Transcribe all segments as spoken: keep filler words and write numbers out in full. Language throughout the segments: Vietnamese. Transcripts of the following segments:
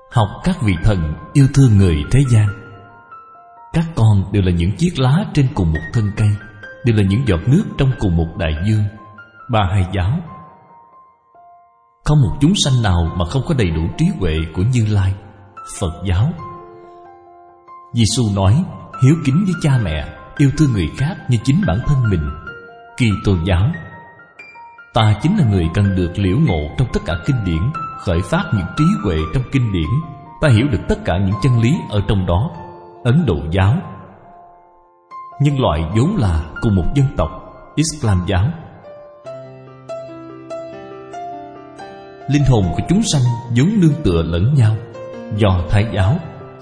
học các vị thần yêu thương người thế gian. Các con đều là những chiếc lá trên cùng một thân cây, đều là những giọt nước trong cùng một đại dương. Ba Hai giáo. Không một chúng sanh nào mà không có đầy đủ trí huệ của Như Lai. Phật giáo. Giê-xu nói hiếu kính với cha mẹ, yêu thương người khác như chính bản thân mình. Kitô giáo. Ta chính là người cần được liễu ngộ trong tất cả kinh điển, khởi phát những trí huệ trong kinh điển. Ta hiểu được tất cả những chân lý ở trong đó. Ấn Độ giáo. Nhân loại vốn là cùng một dân tộc. Islam giáo. Linh hồn của chúng sanh vốn nương tựa lẫn nhau. Do Thái giáo.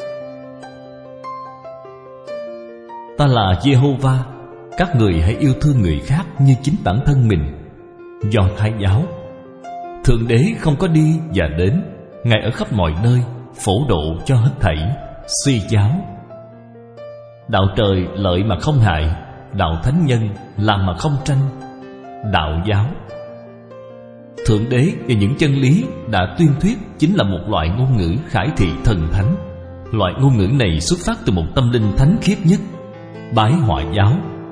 Ta là Giê-hô-va, các người hãy yêu thương người khác như chính bản thân mình. Do Thái giáo. Thượng Đế không có đi và đến, Ngài ở khắp mọi nơi, phổ độ cho hết thảy. Si giáo. Đạo trời lợi mà không hại, đạo thánh nhân làm mà không tranh. Đạo giáo. Thượng Đế và những chân lý đã tuyên thuyết chính là một loại ngôn ngữ khải thị thần thánh. Loại ngôn ngữ này xuất phát từ một tâm linh thánh khiết nhất. Bái Họa giáo.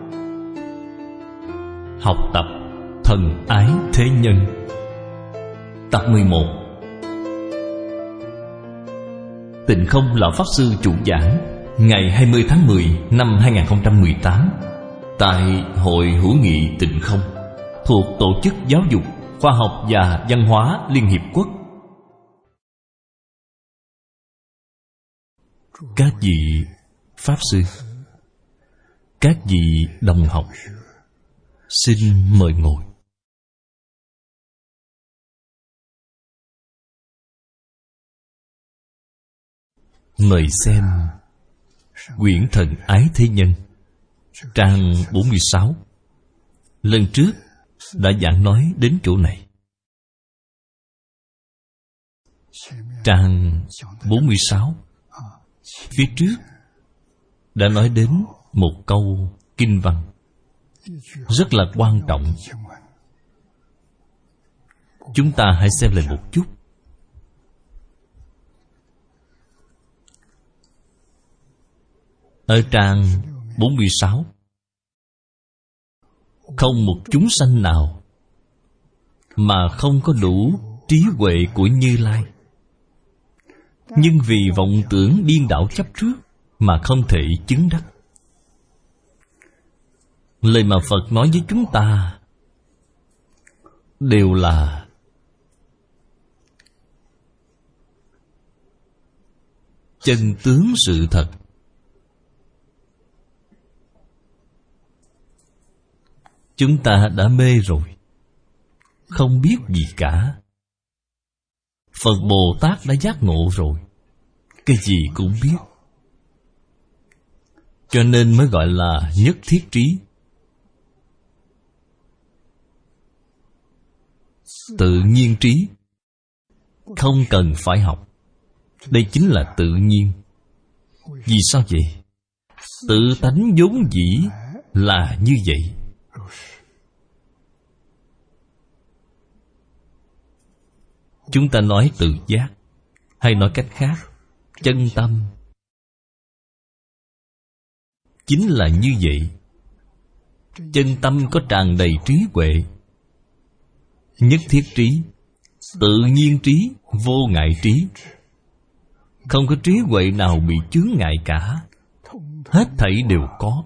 Học tập thần ái thế nhân. Tập mười một. Tịnh Không Lão Pháp Sư chủ giảng ngày hai mươi tháng mười năm hai nghìn không trăm mười tám tại Hội Hữu nghị Tịnh Không thuộc Tổ chức Giáo dục, Khoa học và Văn hóa Liên Hiệp Quốc. Các vị Pháp Sư, các vị đồng học, xin mời ngồi. Mời xem quyển Thần Ái Thế Nhân, trang bốn mươi sáu. Lần trước đã giảng nói đến chỗ này. Trang bốn mươi sáu, phía trước đã nói đến một câu kinh văn rất là quan trọng. Chúng ta hãy xem lại một chút. Ở trang bốn mươi sáu, không một chúng sanh nào mà không có đủ trí huệ của Như Lai, nhưng vì vọng tưởng điên đảo chấp trước mà không thể chứng đắc. Lời mà Phật nói với chúng ta đều là chân tướng sự thật. Chúng ta đã mê rồi, không biết gì cả. Phật Bồ Tát đã giác ngộ rồi, cái gì cũng biết. Cho nên mới gọi là nhất thiết trí. Tự nhiên trí, không cần phải học. Đây chính là tự nhiên. Vì sao vậy? Tự tánh vốn dĩ là như vậy. Chúng ta nói tự giác, hay nói cách khác, chân tâm, chính là như vậy. Chân tâm có tràn đầy trí huệ. Nhất thiết trí, tự nhiên trí, vô ngại trí. Không có trí huệ nào bị chướng ngại cả. Hết thảy đều có.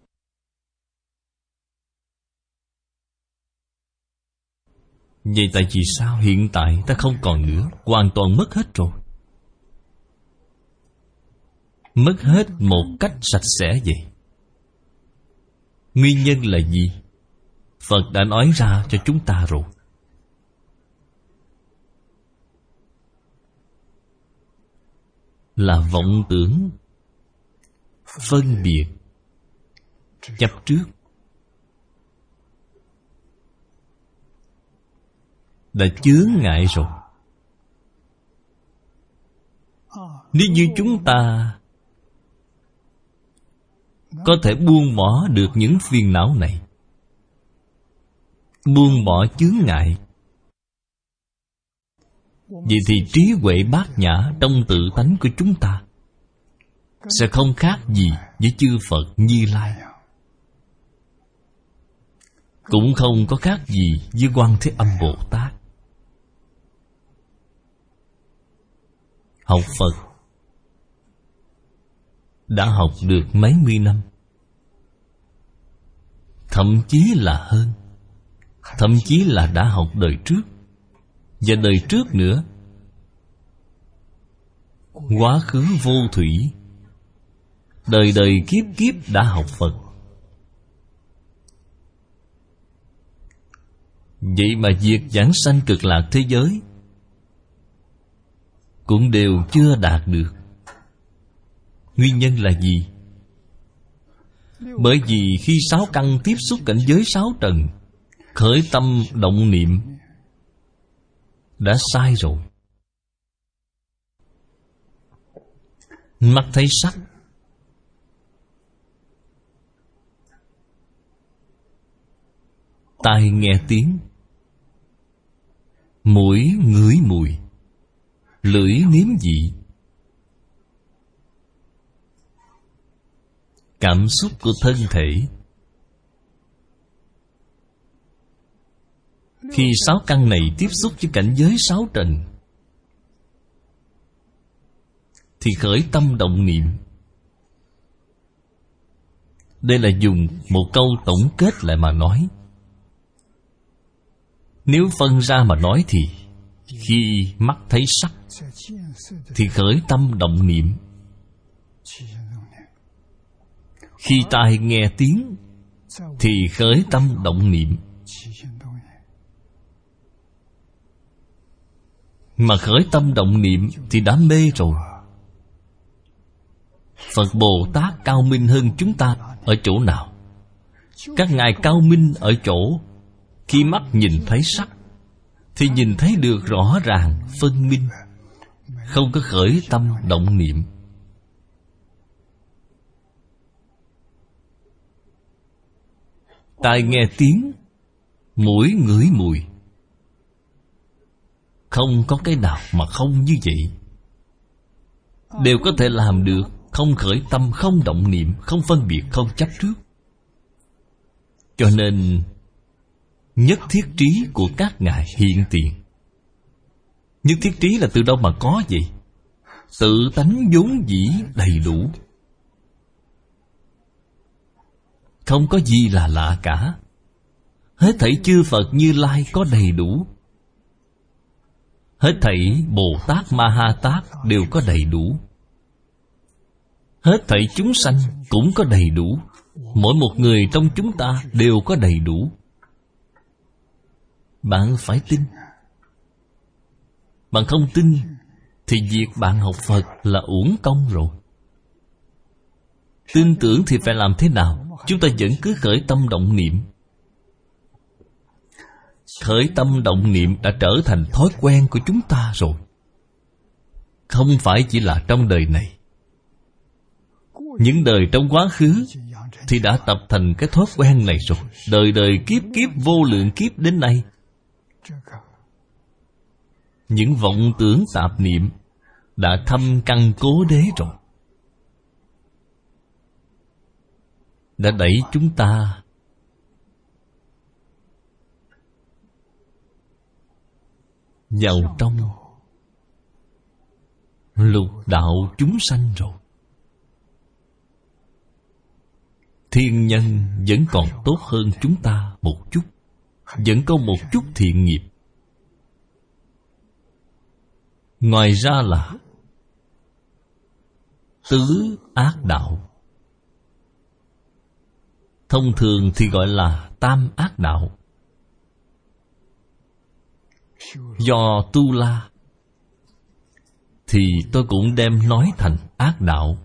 Vậy tại vì sao hiện tại ta không còn nữa, hoàn toàn mất hết rồi? Mất hết một cách sạch sẽ vậy. Nguyên nhân là gì? Phật đã nói ra cho chúng ta rồi. Là vọng tưởng, phân biệt, chấp trước. Đã chướng ngại rồi. Nếu như chúng ta có thể buông bỏ được những phiền não này, buông bỏ chướng ngại, Vậy thì trí huệ bát nhã trong tự tánh của chúng ta sẽ không khác gì với chư Phật Như Lai, cũng không có khác gì với Quan Thế Âm Bồ Tát. Học Phật đã học được mấy mươi năm, thậm chí là hơn, thậm chí là đã học đời trước và đời trước nữa. Quá khứ vô thủy, đời đời kiếp kiếp đã học Phật. Vậy mà việc giảng sanh cực lạc thế giới cũng đều chưa đạt được. Nguyên nhân là gì? Bởi vì khi sáu căn tiếp xúc cảnh giới sáu trần, khởi tâm động niệm đã sai rồi. Mắt thấy sắc, tai nghe tiếng, mũi ngửi mùi, lưỡi nếm vị, cảm xúc của thân thể. Khi sáu căn này tiếp xúc với cảnh giới sáu trần thì khởi tâm động niệm. Đây là dùng một câu tổng kết lại mà nói. Nếu phân ra mà nói thì khi mắt thấy sắc thì khởi tâm động niệm, khi tai nghe tiếng thì khởi tâm động niệm. Mà khởi tâm động niệm thì đã mê rồi. Phật Bồ Tát cao minh hơn chúng ta ở chỗ nào? Các ngài cao minh ở chỗ khi mắt nhìn thấy sắc thì nhìn thấy được rõ ràng, phân minh, không có khởi tâm động niệm. Tai nghe tiếng, mũi ngửi mùi, không có cái nào mà không như vậy. Đều có thể làm được, không khởi tâm, không động niệm, không phân biệt, không chấp trước. Cho nên nhất thiết trí của các ngài hiện tiền. Nhất thiết trí là từ đâu mà có vậy? Tự tánh vốn dĩ đầy đủ, không có gì là lạ cả. Hết thảy chư Phật Như Lai có đầy đủ, hết thảy Bồ Tát Ma Ha Tát đều có đầy đủ, hết thảy chúng sanh cũng có đầy đủ. Mỗi một người trong chúng ta đều có đầy đủ. Bạn phải tin. Bạn không tin thì việc bạn học Phật là uổng công rồi. Tin tưởng thì phải làm thế nào? Chúng ta vẫn cứ khởi tâm động niệm. Khởi tâm động niệm đã trở thành thói quen của chúng ta rồi. Không phải chỉ là trong đời này. Những đời trong quá khứ thì đã tập thành cái thói quen này rồi. Đời đời kiếp kiếp vô lượng kiếp đến nay, những vọng tưởng tạp niệm đã thâm căn cố đế rồi, đã đẩy chúng ta vào trong lục đạo chúng sanh rồi. Thiên nhân vẫn còn tốt hơn chúng ta một chút, vẫn có một chút thiện nghiệp. Ngoài ra là tứ ác đạo, thông thường thì gọi là tam ác đạo. Do tu la thì tôi cũng đem nói thành ác đạo.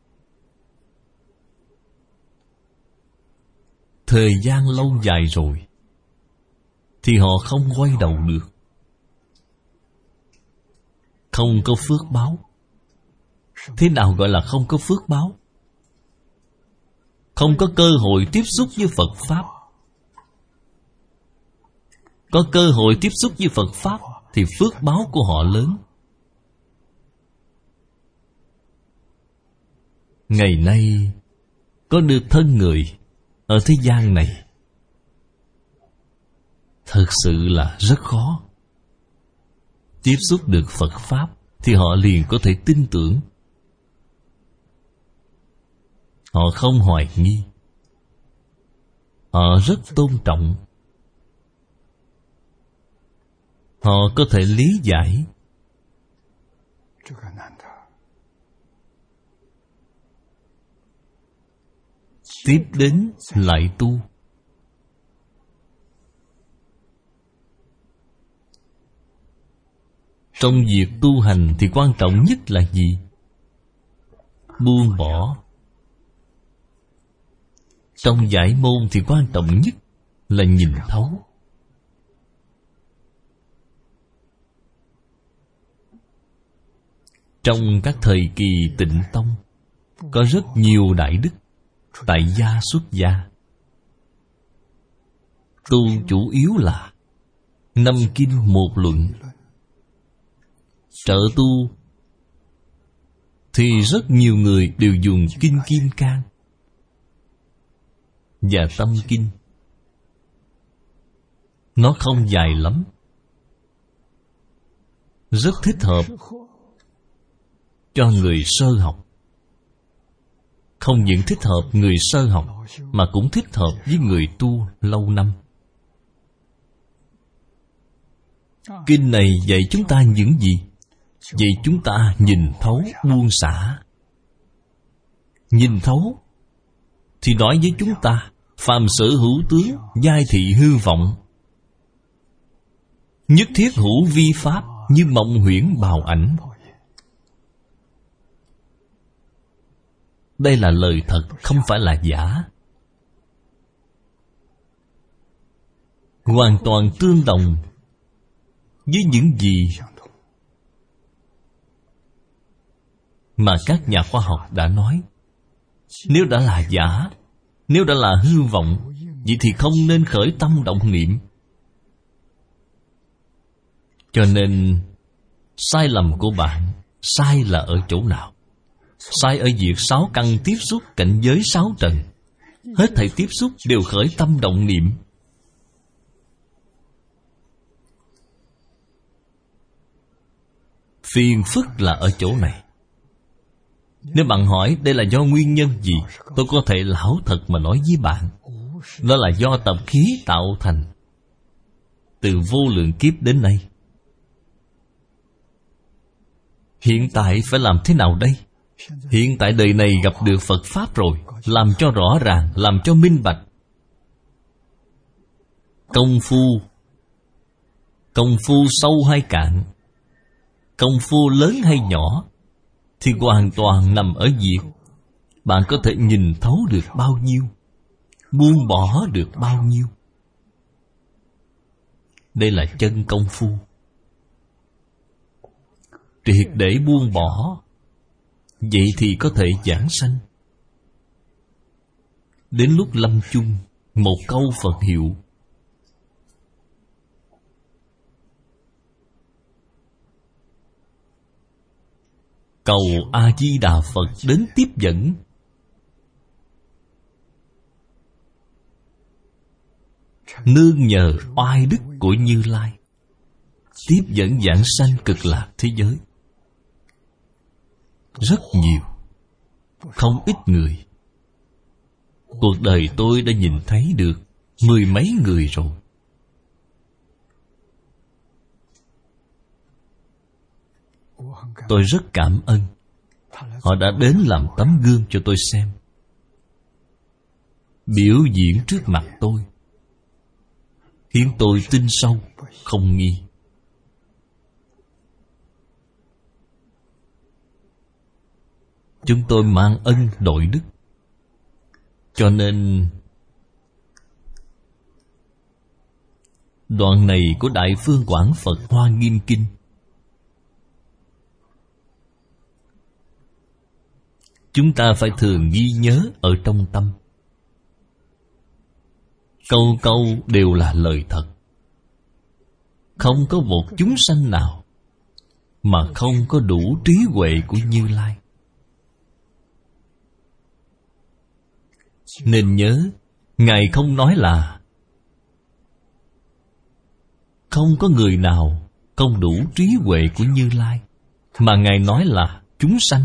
Thời gian lâu dài rồi thì họ không quay đầu được, không có phước báo. Thế nào gọi là không có phước báo? Không có cơ hội tiếp xúc với Phật Pháp. Có cơ hội tiếp xúc với Phật Pháp thì phước báo của họ lớn. Ngày nay có được thân người ở thế gian này thật sự là rất khó. Tiếp xúc được Phật Pháp thì họ liền có thể tin tưởng. Họ không hoài nghi. Họ rất tôn trọng. Họ có thể lý giải. Tiếp đến lại tu. Trong việc tu hành thì quan trọng nhất là gì? Buông bỏ. Trong giải môn thì quan trọng nhất là nhìn thấu. Trong các thời kỳ Tịnh Tông có rất nhiều đại đức tại gia xuất gia. Tu chủ yếu là năm kinh một luận. Trợ tu thì rất nhiều người đều dùng kinh Kim Cang và Tâm Kinh. Nó không dài lắm, rất thích hợp cho người sơ học. Không những thích hợp người sơ học mà cũng thích hợp với người tu lâu năm. Kinh này dạy chúng ta những gì? Dạy chúng ta nhìn thấu, buông xả. Nhìn thấu thì nói với chúng ta phàm sở hữu tướng, giai thị hư vọng, nhất thiết hữu vi pháp, như mộng huyễn bào ảnh. Đây là lời thật, không phải là giả. Hoàn toàn tương đồng với những gì mà các nhà khoa học đã nói. Nếu đã là giả, nếu đã là hư vọng, vậy thì không nên khởi tâm động niệm. Cho nên sai lầm của bạn sai là ở chỗ nào? Sai ở việc sáu căn tiếp xúc cảnh giới sáu trần. Hết thảy tiếp xúc đều khởi tâm động niệm. Phiền phức là ở chỗ này. Nếu bạn hỏi đây là do nguyên nhân gì, tôi có thể lão thật mà nói với bạn. Nó là do tập khí tạo thành từ vô lượng kiếp đến nay. Hiện tại phải làm thế nào đây? Hiện tại đời này gặp được Phật Pháp rồi, làm cho rõ ràng, làm cho minh bạch. Công phu Công phu sâu hay cạn, công phu lớn hay nhỏ, thì hoàn toàn nằm ở việc bạn có thể nhìn thấu được bao nhiêu, buông bỏ được bao nhiêu. Đây là chân công phu. Triệt để buông bỏ, vậy thì có thể giảng sanh. Đến lúc lâm chung, một câu Phật hiệu: cầu A-di-đà Phật đến tiếp dẫn. Nương nhờ oai đức của Như Lai, tiếp dẫn giảng sanh cực lạc thế giới. Rất nhiều, không ít người. Cuộc đời tôi đã nhìn thấy được mười mấy người rồi. Tôi rất cảm ơn. Họ đã đến làm tấm gương cho tôi xem, biểu diễn trước mặt tôi, khiến tôi tin sâu, không nghi. Chúng tôi mang ân đội đức. Cho nên đoạn này của Đại Phương Quảng Phật Hoa Nghiêm Kinh chúng ta phải thường ghi nhớ ở trong tâm. Câu câu đều là lời thật. Không có một chúng sanh nào mà không có đủ trí huệ của Như Lai. Nên nhớ, Ngài không nói là không có người nào không đủ trí huệ của Như Lai, mà Ngài nói là chúng sanh.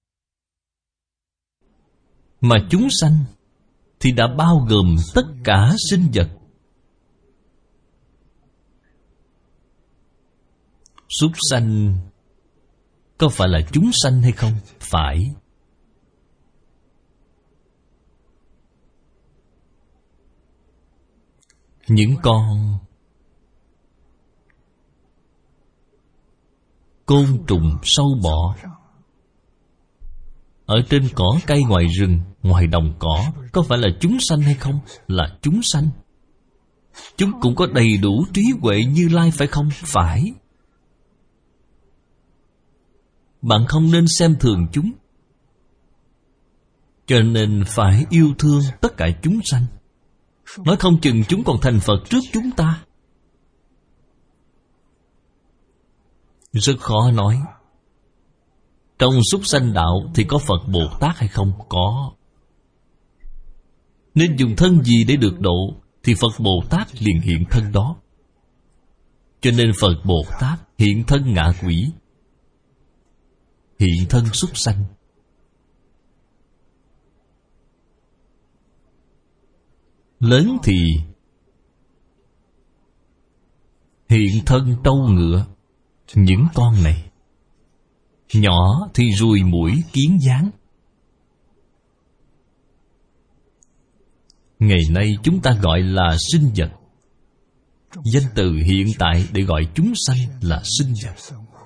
Mà chúng sanh thì đã bao gồm tất cả sinh vật. Súc sanh có phải là chúng sanh hay không? Phải. Những con côn trùng, sâu bọ ở trên cỏ cây ngoài rừng, ngoài đồng cỏ, có phải là chúng sanh hay không? Là chúng sanh. Chúng cũng có đầy đủ trí huệ Như Lai phải không? Phải. Bạn không nên xem thường chúng. Cho nên phải yêu thương tất cả chúng sanh. Nói không chừng chúng còn thành Phật trước chúng ta. Rất khó nói. Trong súc sanh đạo thì có Phật Bồ Tát hay không? Có. Nên dùng thân gì để được độ thì Phật Bồ Tát liền hiện thân đó. Cho nên Phật Bồ Tát hiện thân ngạ quỷ, hiện thân súc sanh. Lớn thì hiện thân trâu ngựa, những con này. Nhỏ thì ruồi muỗi kiến gián. Ngày nay chúng ta gọi là sinh vật. Danh từ hiện tại để gọi chúng sanh là sinh vật.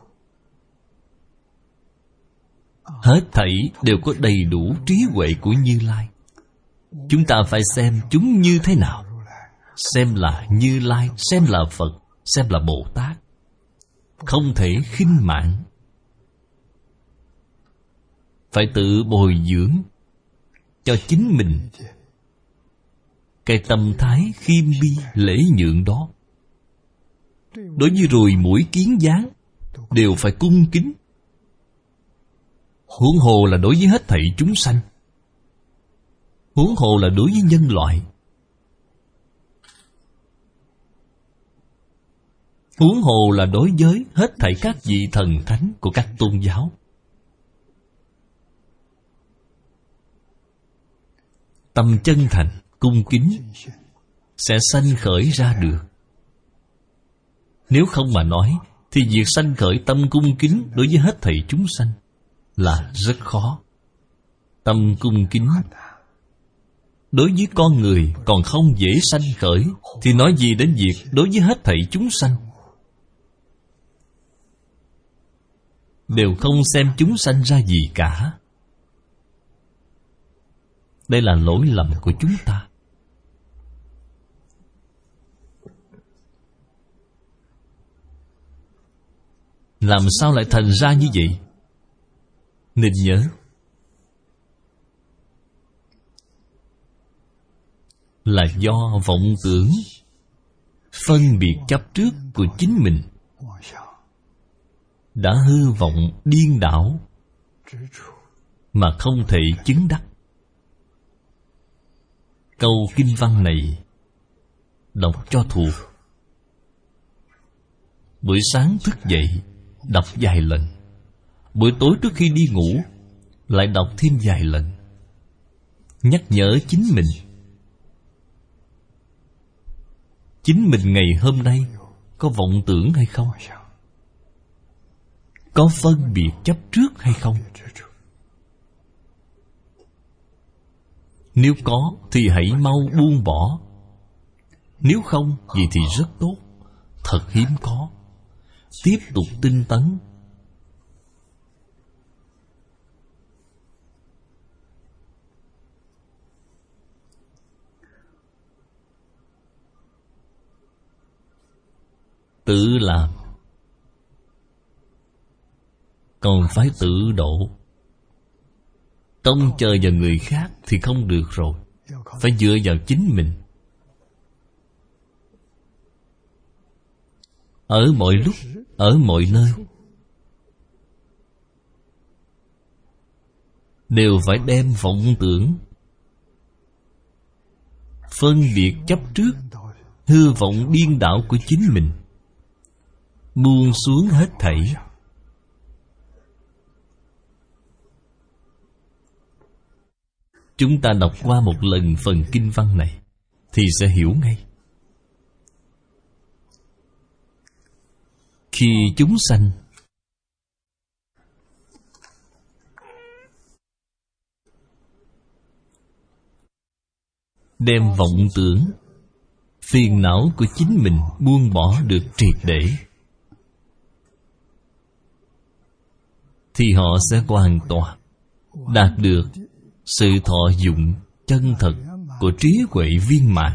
Hết thảy đều có đầy đủ trí huệ của Như Lai. Chúng ta phải xem chúng như thế nào. Xem là Như Lai, xem là Phật, xem là Bồ Tát. Không thể khinh mạn. Phải tự bồi dưỡng cho chính mình cái tâm thái khiêm bi lễ nhượng đó. Đối với ruồi muỗi kiến gián đều phải cung kính, huống hồ là đối với hết thảy chúng sanh, huống hồ là đối với nhân loại, huống hồ là đối với hết thảy các vị thần thánh của các tôn giáo. Tâm chân thành, cung kính sẽ sanh khởi ra được. Nếu không mà nói thì việc sanh khởi tâm cung kính đối với hết thảy chúng sanh là rất khó. Tâm cung kính đối với con người còn không dễ sanh khởi, thì nói gì đến việc đối với hết thảy chúng sanh. Đều không xem chúng sanh ra gì cả. Đây là lỗi lầm của chúng ta. Làm sao lại thành ra như vậy? Nên nhớ, là do vọng tưởng, phân biệt chấp trước của chính mình đã hư vọng điên đảo mà không thể chứng đắc. Câu kinh văn này đọc cho thuộc. Buổi sáng thức dậy đọc vài lần, buổi tối trước khi đi ngủ lại đọc thêm vài lần, nhắc nhở chính mình. Chính mình ngày hôm nay có vọng tưởng hay không? Có phân biệt chấp trước hay không? Nếu có thì hãy mau buông bỏ. Nếu không, vậy thì rất tốt. Thật hiếm có. Tiếp tục tinh tấn. Tự làm, còn phải tự độ. Trông chờ vào người khác thì không được rồi. Phải dựa vào chính mình. ở mọi lúc, ở mọi nơi, đều phải đem vọng tưởng, phân biệt chấp trước, hư vọng điên đảo của chính mình buông xuống hết thảy. Chúng ta đọc qua một lần phần kinh văn này thì sẽ hiểu ngay. Khi chúng sanh đem vọng tưởng, phiền não của chính mình buông bỏ được triệt để, thì họ sẽ hoàn toàn đạt được sự thọ dụng chân thật của trí huệ viên mãn.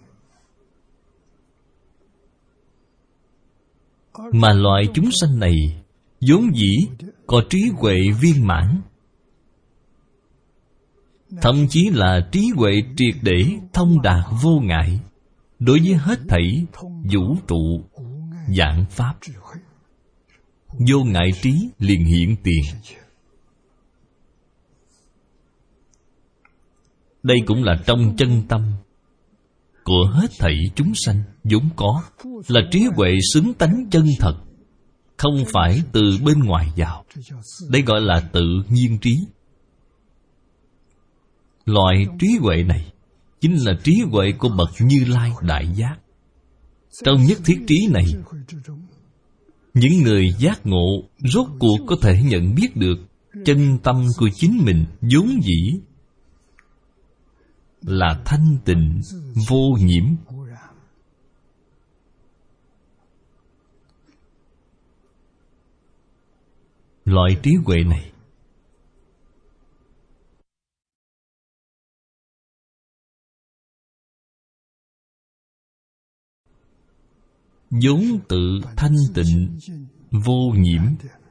Mà loại chúng sanh này vốn dĩ có trí huệ viên mãn, thậm chí là trí huệ triệt để thông đạt vô ngại đối với hết thảy vũ trụ vạn pháp. Vô ngại trí liền hiện tiền. Đây cũng là trong chân tâm của hết thảy chúng sanh vốn có, là trí huệ xứng tánh chân thật, không phải từ bên ngoài vào. Đây gọi là tự nhiên trí. Loại trí huệ này chính là trí huệ của bậc Như Lai Đại Giác. Trong nhất thiết trí này, những người giác ngộ rốt cuộc có thể nhận biết được chân tâm của chính mình vốn dĩ là thanh tịnh vô nhiễm. Loại trí huệ này vốn tự thanh tịnh vô nhiễm,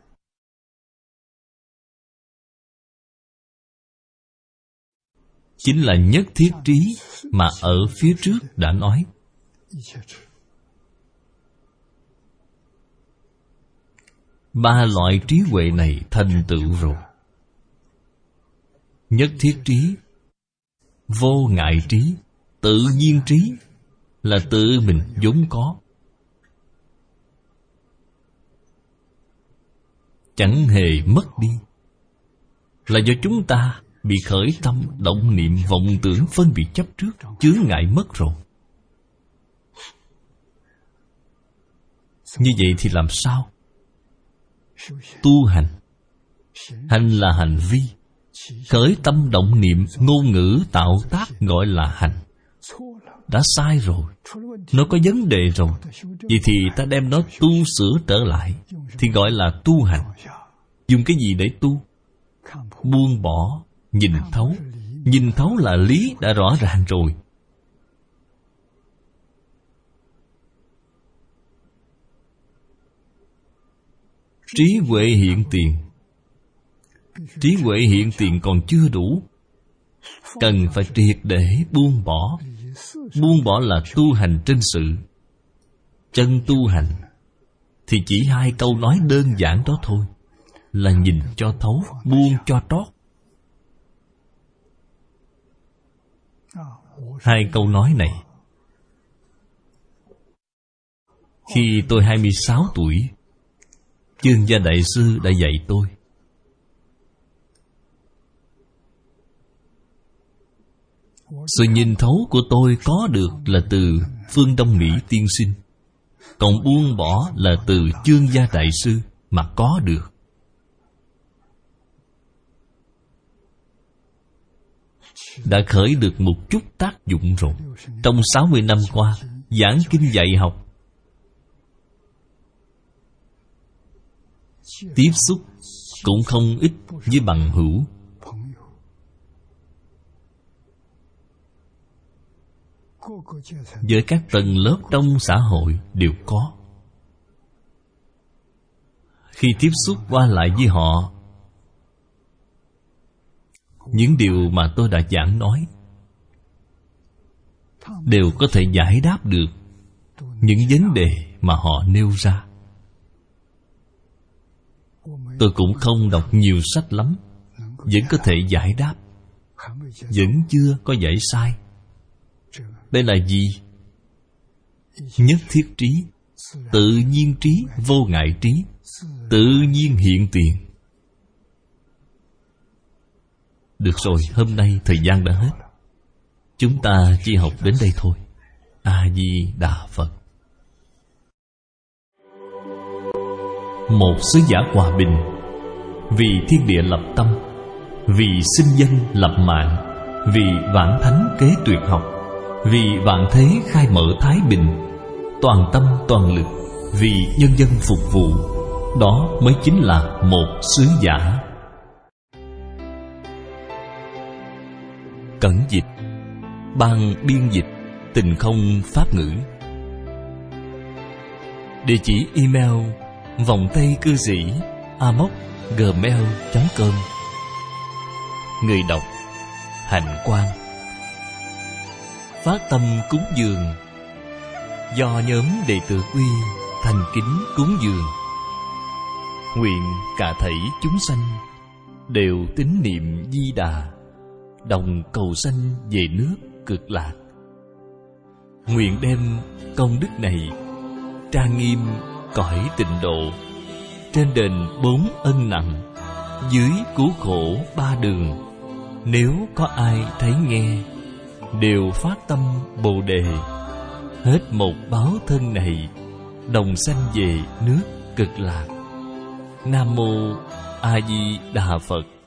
chính là nhất thiết trí mà ở phía trước đã nói. Ba loại trí huệ này thành tựu rồi. Nhất thiết trí, vô ngại trí, tự nhiên trí là tự mình vốn có, chẳng hề mất đi, là do chúng ta bị khởi tâm động niệm vọng tưởng phân biệt chấp trước chướng ngại mất rồi. Như vậy thì làm sao? Tu hành, hành là hành vi, khởi tâm động niệm ngôn ngữ tạo tác gọi là hành. Đã sai rồi, nó có vấn đề rồi, vậy thì ta đem nó tu sửa trở lại thì gọi là tu hành. Dùng cái gì để tu? Buông bỏ, nhìn thấu. Nhìn thấu là lý đã rõ ràng rồi. Trí huệ hiện tiền. Trí huệ hiện tiền còn chưa đủ, cần phải triệt để buông bỏ. Buông bỏ là tu hành trên sự. Chân tu hành thì chỉ hai câu nói đơn giản đó thôi, là nhìn cho thấu, buông cho trót. Hai câu nói này, khi tôi hai mươi sáu tuổi, Chương Gia Đại Sư đã dạy tôi. Sự nhìn thấu của tôi có được là từ Phương Đông Mỹ tiên sinh, còn buông bỏ là từ Chương Gia Đại Sư mà có được. Đã khởi được một chút tác dụng rồi. Trong sáu mươi năm qua, giảng kinh dạy học, tiếp xúc cũng không ít với bằng hữu. Với các tầng lớp trong xã hội đều có. Khi tiếp xúc qua lại với họ, những điều mà tôi đã giảng nói đều có thể giải đáp được những vấn đề mà họ nêu ra. Tôi cũng không đọc nhiều sách lắm, vẫn có thể giải đáp, vẫn chưa có giải sai. Đây là gì? Nhất thiết trí, tự nhiên trí, vô ngại trí, tự nhiên hiện tiền. Được rồi, hôm nay thời gian đã hết. Chúng ta chỉ học đến đây thôi. A-di-đà Phật. Một sứ giả hòa bình, vì thiên địa lập tâm, vì sinh dân lập mạng, vì vãng thánh kế tuyệt học, vì vạn thế khai mở thái bình, toàn tâm toàn lực, vì nhân dân phục vụ. Đó mới chính là một sứ giả. Cẩn dịch, ban biên dịch Tình Không Pháp Ngữ. Địa chỉ email vòng tay cư sĩ a m o c gmail chấm com. Người đọc Hạnh Quang. Phát tâm cúng dường do nhóm đệ tử Quy thành kính cúng dường. Nguyện cả thảy chúng sanh đều tín niệm Di Đà, đồng cầu sanh về nước Cực Lạc. Nguyện đem công đức này trang nghiêm cõi tịnh độ, trên đền bốn ân nặng, dưới cứu khổ ba đường. Nếu có ai thấy nghe, đều phát tâm Bồ Đề, hết một báo thân này, đồng sanh về nước Cực Lạc. Nam mô A Di Đà Phật.